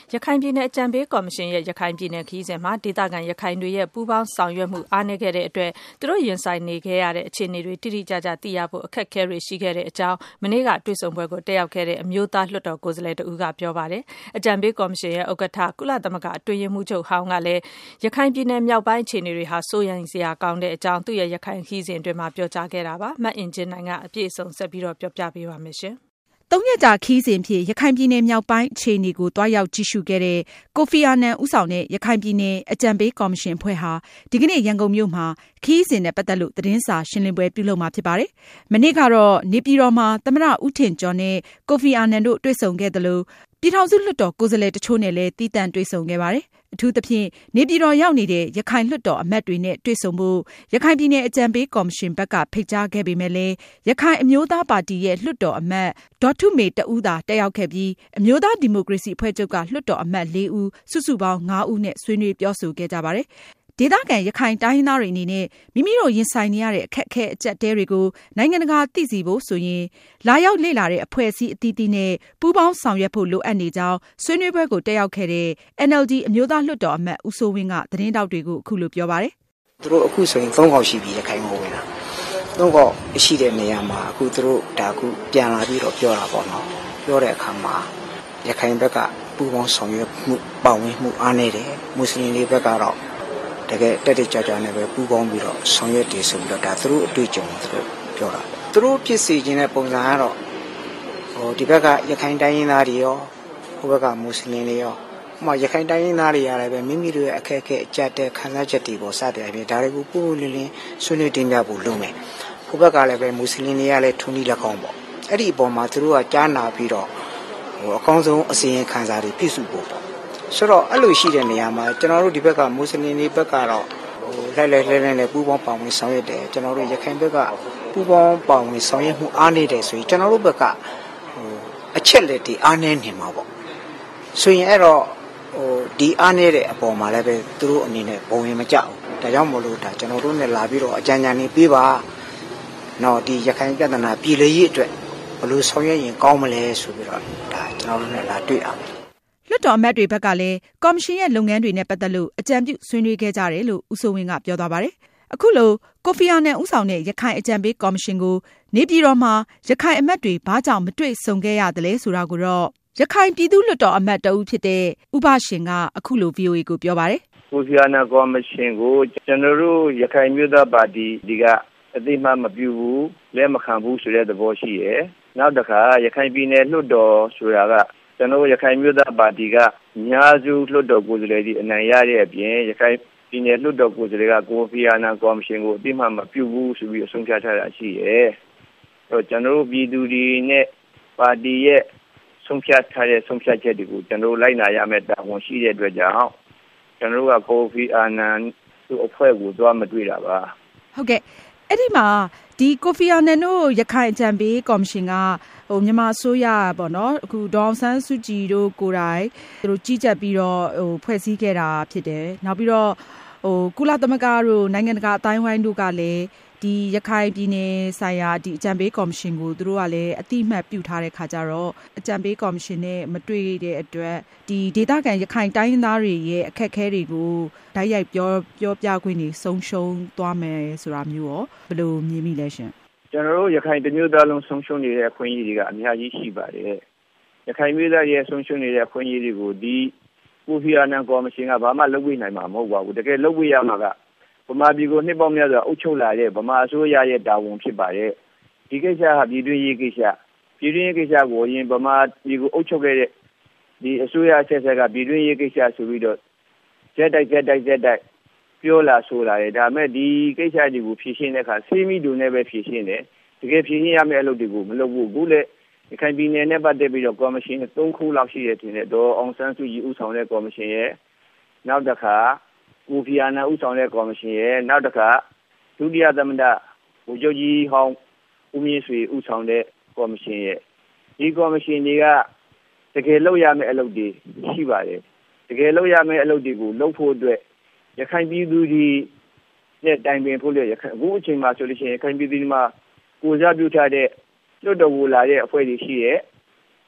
ရခိုင်ပြည်နယ်အကြံပေးကော်မရှင်ရဲ့ရခိုင်ပြည်နယ်ခရီးစဉ်မှာဒေသခံရခိုင်တွေရဲ့ပူးပေါင်းဆောင်ရွက်မှုအားနည်းခဲ့တဲ့အတွက်သူတို့ရင်ဆိုင်နေခဲ့ရတဲ့အခြေအနေတွေတိတိကျကျသိရဖို့အခက်အခဲတွေရှိခဲ့တဲ့အကြောင်းမနေ့ကတွေ့ဆုံပွဲကိုတက်ရောက်ခဲ့တဲ့အမျိုးသားလွှတ်တော်ကိုယ်စားလှယ်တဦးကပြောပါတယ်။အကြံပေးကော်မရှင်ရဲ့ဥက္ကဋ္ဌကုလသမဂ္ဂအတွင်းရေးမှူးချုပ်ဟောင်းကလည်းရခိုင်ပြည်နယ်မြောက်ပိုင်းအခြေအနေတွေဟာစိုးရိမ်စရာကောင်းတဲ့အကြောင်းသူ့ရဲ့ရခိုင်ခရီးစဉ်အတွင်းမှာပြောကြားခဲ့တာပါ။မတ်အင်ဂျင်နိုင်ကအပြည့်အစုံဆက်ပြီးတော့ပြောပြပေးပါမယ်ရှင်။ 3 ရက်ကြာခီးစဉ်ဖြင့်ရခိုင်ပြည်နယ်မြောက်ပိုင်းအခြေအနေကိုတွားရောက်ကြည့်ရှုခဲ့တဲ့ကိုဖီအာနန်ဦးဆောင်တဲ့ရခိုင်ပြည်နယ်အကြံပေးကော်မရှင်အဖွဲ့ဟာဒီကနေ့ရန်ကုန်မြို့မှာခီးစဉ်နဲ့ပတ်သက်လို့သတင်းစာရှင်းလင်းပွဲပြုလုပ်မှာဖြစ်ပါတယ်။မနေ့ကတော့နေပြည်တော်မှာသမ္မတဦးထင်ကျော်နဲ့ကိုဖီအာနန်တို့တွေ့ဆုံခဲ့သလိုပြည်ထောင်စုလွှတ်တော်ကိုယ်စားလှယ်တချို့နဲ့လည်းတီးတန့်တွေ့ဆုံခဲ့ပါတယ်။အထူးသဖြင့်နေပြည်တော်ရောက်နေတဲ့ရခိုင်လွှတ်တော်အမတ်တွေနဲ့တွေ့ဆုံဖို့ရခိုင်ပြည်နယ်အကြံပေးကော်မရှင်ဘက်ကဖိတ်ကြားခဲ့ပေမဲ့လည်းရခိုင်အမျိုးသားပါတီရဲ့လွှတ်တော်အမတ်ဒေါ်ထုမေတဦးသာတက်ရောက်ခဲ့ပြီးအမျိုးသားဒီမိုကရေစီအဖွဲ့ချုပ်ကလွှတ်တော်အမတ် 4 ဦးစုစုပေါင်း 5 ဦးနဲ့ဆွေးနွေးပြောဆိုခဲ့ကြပါတယ်။ဒေသခံရခိုင်တိုင်းရင်းသားတွေအနေနဲ့မိမိတို့ရင်ဆိုင်နေရတဲ့အခက်အခဲအကျပ်တဲတွေကိုနိုင်ငံတကာသိစေဖို့ဆိုရင်လာရောက်လေ့လာတဲ့အဖွဲ့အစည်းအသီးသီးနဲ့ပူးပေါင်းဆောင်ရွက်ဖို့လိုအပ်နေကြောင်းဆွေးနွေးပွဲကိုတက်ရောက်ခဲ့တဲ့ NLD အမျိုးသားလွှတ်တော်အမတ်ဦးစိုးဝင်းကသတင်းတောက်တွေကိုအခုလိုပြောပါတယ်။သူတို့အခုဆိုရင်3 ခေါက်ရှိပြီရခိုင်ကိုဝင်လာ။3 ခေါက်ရှိတဲ့နေရာမှာအခုသူတို့ဒါအခုပြန်လာပြီးတော့ပြောတာပေါ့နော်။ပြောတဲ့အခါမှာရခိုင်ဘက်ကပူးပေါင်းဆောင်ရွက်မှုပါဝင်မှုအားနည်းတယ်။မွတ်စလင်တွေဘက်ကတော့တကယ်တက်ကြကြနဲ့ပဲပူးပေါင်းပြီးတော့ဆောင်ရွက်တယ်ဆိုပြီးတော့ဒါသူတို့အတွေ့အကြုံသူတို့ပြောတာသူတို့ဖြစ်စေခြင်းတဲ့ပုံစံကတော့ဒီဘက်ကရခိုင်တိုင်းရင်းသားတွေရောဟိုဘက်ကမွတ်စလင်တွေရောရခိုင်တိုင်းရင်းသားတွေရတယ်ပဲမိမိတို့ရဲ့အခက်အခဲအကျပ်တဲ့ခံစားချက်တွေကိုစတဲ့အပြင်ဒါတွေကိုပို့လင်းလင်းဆွေးနွေးတင်ပြဖို့လုပ်မယ်ဟိုဘက်ကလည်းပဲမွတ်စလင်တွေကလည်းထုံးပြီးလက်ကောင်းပေါ့အဲ့ဒီအပေါ်မှာသူတို့ကကြားနာပြီးတော့အကောင်းဆုံးအစီရင်ခံစာတွေပြည့်စုံဖို့ပေါ့ဆိုတော့အဲ့လိုရှိတဲ့နေရာမှာကျွန်တော်တို့ဒီဘက်ကမွတ်စလင်တွေဘက်ကတော့လိုက်နဲ့ပူးပေါင်းပါဝင်ဆောင်ရွက်တယ်ကျွန်တော်တို့ရခိုင်ဘက်ကပူးပေါင်းပါဝင်ဆောင်ရွက်မှုအားနည်းတယ်ဆိုရင်ကျွန်တော်တို့ဘက်ကအချက်လက်တွေအားနည်းနေမှာပေါ့ဆိုရင်အဲ့တော့ဒီအားနည်းတဲ့အပေါ်မှာလည်းပဲသူတို့အနေနဲ့ဘုံရင်မကြောက်ဘူးဒါကြောင့်မလို့ဒါကျွန်တော်တို့နဲ့လာပြီးတော့အကြံဉာဏ်တွေပေးပါနော်ဒီရခိုင်ပြဿနာပြည်လည်ရေးအတွက်ဘယ်လိုဆောင်ရွက်ရင်ကောင်းမလဲဆိုပြီးတော့ဒါကျွန်တော်တို့နဲ့လာတွေ့အောင်လွှတ်တော်အမတ်တွေဘက်ကလည်းကော်မရှင်ရဲ့လုပ်ငန်းတွေနဲ့ပတ်သက်လို့အကြံပြုဆွေးနွေးခဲ့ကြတယ်လို့ဦးစိုးဝင်းကပြောသွားပါတယ်။အခုလိုကိုဖီအာနန်ဦးဆောင်တဲ့ရခိုင်အကြံပေးကော်မရှင်ကိုနေပြည်တော်မှာရခိုင်အမတ်တွေဘာကြောင့်မတွေ့ဆုံခဲ့ရသလဲဆိုတာကိုတော့ရခိုင်ပြည်သူ့လွှတ်တော်အမတ်တဦးဖြစ်တဲ့ဥပရှင်ကအခုလို VOA ကိုပြောပါတယ်။ကိုဖီအာနန်ကော်မရှင်ကိုကျွန်တော်တို့ရခိုင်မျိုးသားပါတီဒီကအသိမှမပြုဘူးလက်မခံဘူးဆိုတဲ့သဘောရှိရယ်။နောက်တစ်ခါရခိုင်ပြည်နယ်လွှတ်တော်ဆိုတာကကျွန်တော်ရခိုင်မျိုးသားပါတီကအများစုလွှတ်တော်ကိုယ်စားလှယ်ကြီးအနိုင်ရတဲ့အပြင်ရခိုင်ပြည်နယ်လွှတ်တော်ကိုယ်စားလှယ်ကကိုဖီအာနန်ကော်မရှင်ကိုအသိမှမပြုဘူးဆိုပြီးအဆုံးဖြတ်ထားတာရှိရယ်။ကျွန်တော်ပြည်သူတွေနဲ့ပါတီရဲ့ဆုံးဖြတ်ထားတဲ့ဆုံးဖြတ်ချက်တွေကိုကျွန်တော်လိုက်နာရမယ့်တာဝန်ရှိတဲ့အတွက်ကြောင့်ကျွန်တော်ကကိုဖီအာနန်သူ့အဖွဲ့ကိုသွားမတွေ့တာပါဟုတ်ကဲ့အဲ့ဒီမှာဒီကိုဖီအာနန်တို့ရခိုင်အကြံပေးကော်မရှင်ကမြန်မာအစိုးရပေါ့နော်အခုဒေါအောင်ဆန်းစုကြည်တို့ကိုယ်တိုင်သူတို့ကြီးကြပ်ပြီးတော့ဖွဲ့စည်းခဲ့တာဖြစ်တယ်နောက်ပြီးတော့ကုလသမဂ္ဂတို့နိုင်ငံတကာအတိုင်းဝိုင်းတို့ကလည်းဒီရခိုင်ပြည်နယ်ဆိုင်ရာဒီအကြံပေးကော်မရှင်ကိုသူတို့ကလည်းအတိအမှတ်ပြုထားတဲ့ခါကျတော့အကြံပေးကော်မရှင်နဲ့မတွေ့တဲ့အတွက်ဒီဒေသခံရခိုင်တိုင်းရင်းသားတွေရဲ့အခက်အခဲတွေကိုဓာတ်ရိုက်ပြောပြခွင့်တွေဆုံးရှုံးသွားမယ်ဆိုတာမျိုးရောဘယ်လိုမြင်မိလဲရှင်ကျွန်တော်တို့ရခိုင်မျိုးသားလုံးဆုံးရှုံးနေတဲ့အခွင့်အရေးတွေကအများကြီးရှိပါတယ်ရခိုင်မျိုးသားရဲ့ဆုံးရှုံးနေတဲ့အခွင့်အရေးတွေကိုဒီကိုဖီအာနန်ကော်မရှင်ကဘာမှလုပ်ဝေးနိုင်မှာမဟုတ်ပါဘူးတကယ်လုပ်ဝေးရမှာကဗမာပြည်ကိုနှစ်ပေါင်းများစွာအုပ်ချုပ်လာတဲ့ဗမာအစိုးရရဲ့တာဝန်ဖြစ်ပါတယ်ဒီကိစ္စဟာပြည်တွင်းရေးကိစ္စကိုရင်ဗမာပြည်ကိုအုပ်ချုပ်ခဲ့တဲ့ဒီအစိုးရအဆက်ဆက်ကပြည်တွင်းရေးကိစ္စဆိုပြီးတော့ကြက်တိုက်ပြောလာဆိုလာတယ်ဒါပေမဲ့ဒီကိစ္စတွေကိုဖြေရှင်းတဲ့အခါစီးမိတူနဲ့ပဲဖြေရှင်းတယ်တကယ်ဖြေရှင်းရမယ့်အလုပ်တွေကိုမလုပ်ဘူးအခုလေရခိုင်ပြည်နယ်နဲ့ပတ်သက်ပြီးတော့ကော်မရှင်3 ခုလောက်ရှိတယ်တင်တယ်ဒေါ်အောင်ဆန်းစုကြည်ဦးဆောင်တဲ့ကော်မရှင်ရဲ့နောက်တစ်ခါကိုဖီအာနန်ဦးဆောင်တဲ့ကော်မရှင်ရဲ့နောက်တစ်ခါဒုတိယသမ္မတဗိုလ်ချုပ်ကြီးဟောင်းဦးမြင့်ဆွေဦးဆောင်တဲ့ကော်မရှင်ရဲ့ဒီကော်မရှင်တွေကတကယ်လုပ်ရမယ့်အလုပ်တွေရှိပါတယ်တကယ်လုပ်ရမယ့်အလုပ်တွေကိုလုပ်ဖို့အတွက်ရခိုင်ပြည်သူတွေနဲ့တိုင်ပင်ဖို့လေအခုအချိန်မှာဆိုလို့ရှိရင်ရခိုင်ပြည်သူတွေမှာကိုစားပြုထားတဲ့လွှတ်တော်ကိုလာတဲ့အဖွဲ့တွေရှိရဲ့ဒီ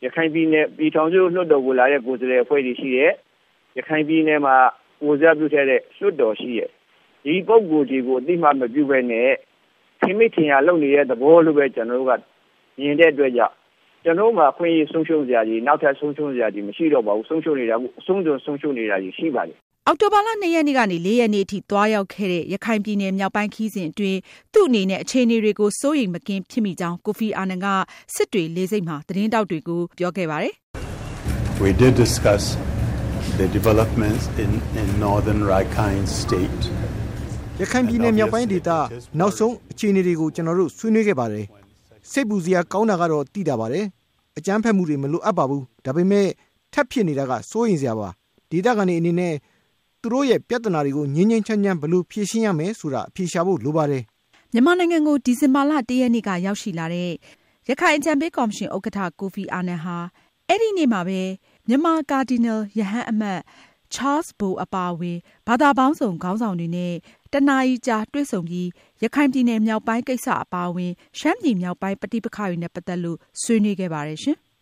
ရခိုင်ပြည်နယ်ပြည်ထောင်စုလွှတ်တော်ကိုလာတဲ့ကိုယ်စားလှယ်အဖွဲ့တွေရှိရဲ့ရခိုင်ပြည်နယ်မှာကိုယ်စားပြုခဲ့တဲ့လွှတ်တော်ရှိရဲ့ဒီပုဂ္ဂိုလ်တွေကိုအသိမှမပြုဘဲနဲ့ခိမိထင်ရလုပ်နေတဲ့သဘောလိုပဲကျွန်တော်တို့ကမြင်တဲ့အတွက်ကြောင့်ကျွန်တော်မှာအခွင့်အရေးဆုံးရှုံးစရာကြီးနောက်ထပ်ဆုံးရှုံးစရာကြီးမရှိတော့ပါဘူးဆုံးရှုံးနေတာကအဆုံးစွန်ဆုံးရှုံးနေတာကြီးရှိပါတယ်အောက်တိုဘာလ2 ရက်နေ့ကနေ4 ရက်နေ့အထိသွားရောက်ခဲ့တဲ့ရခိုင်ပြည်နယ်မြောက်ပိုင်းခရီးစဉ်အတွင်းသူ့အနေနဲ့အခြေအနေတွေကိုစိုးရိမ်မကင်းဖြစ်မိကြောင်းကိုဖီအာနန်ကစစ်တွေလေဆိပ်မှာသတင်းတောက်တွေကိုပြောခဲ့ပါတယ် We did discuss the developments in northern Rakhine state ရခိုင်ပြည်နယ်မြောက်ပိုင်းဒေသနောက်ဆုံးအခြေအနေတွေကိုကျွန်တော်တို့ဆွေးနွေးခဲ့ပါတယ်စိတ်ပူစရာကောင်းတာကတော့သိတာပါတယ်အကြမ်းဖက်မှုတွေမလိုအပ်ပါဘူးဒါပေမဲ့ထပ်ဖြစ်နေတာကစိုးရိမ်စရာပါဒေသခံတွေအနေနဲ့သူတို့ရဲ့ပြဿနာတွေကိုငြင်းငြင်းချမ်းချမ်းဘယ်လိုဖြေရှင်းရမယ်ဆိုတာအဖြေရှာဖို့လိုပါတယ်မြန်မာနိုင်ငံကိုဒီဇင်ဘာလ1 ရက်နေ့ကရောက်ရှိလာတဲ့ရခိုင်အကြံပေးကော်မရှင်ဥက္ကဋ္ဌကိုဖီအာနန်ဟာအဲ့ဒီနေ့မှာပဲမြန်မာကာဒီနယ်ယဟန်အမတ်ချားစ်ဘိုအပါအဝင်ဘာသာပေါင်းစုံခေါင်းဆောင်တွေနဲ့တနာရီကြာတွေ့ဆုံပြီးရခိုင်ပြည်နယ်မြောက်ပိုင်းကိစ္စအပါအဝင်ရှမ်းပြည်မြောက်ပိုင်းပဋိပက္ခတွေနဲ့ပတ်သက်လို့ဆွေးနွေးခဲ့ပါတယ်ရှင်။